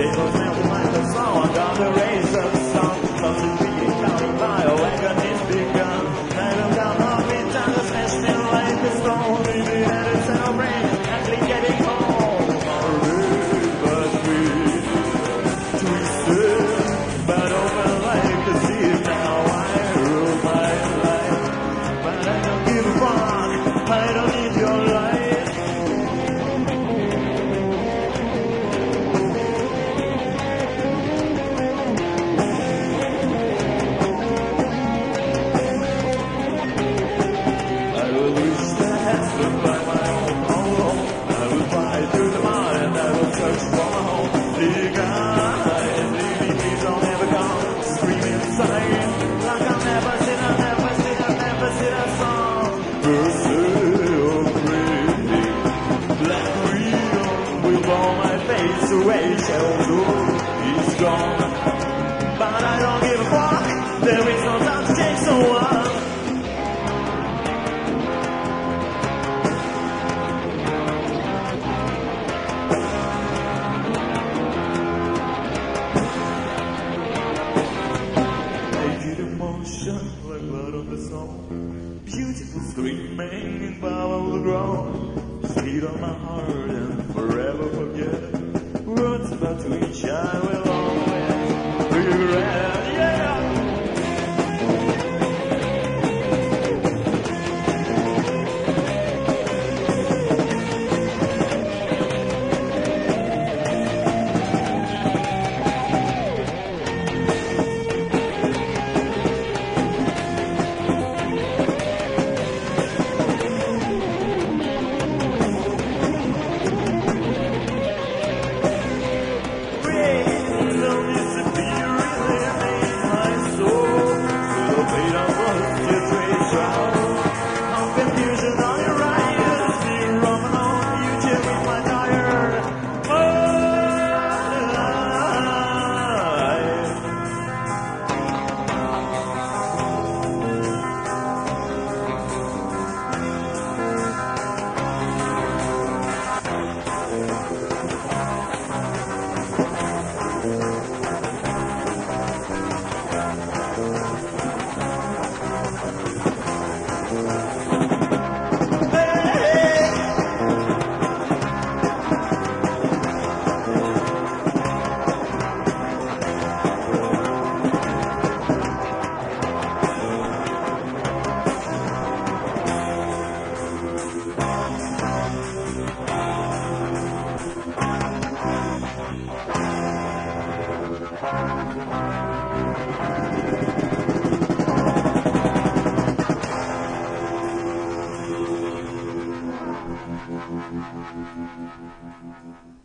Table smelling like a song on the razor song. Something being counting by a wagon is begun. I look down on me, time to smash me like a stone. Maybe that is our brain, actually getting home. But we twisted, but open like a sea. Now I rule my life, but I don't give a fuck. I don't need your life. Away, shall do, he's gone. But I don't give a fuck, there is no time to change someone. Naked emotion, like blood on the song. Beautiful screaming in power will grow. Speed on my heart and forever forget. Words about to each I will always regret, yeah. Thank you.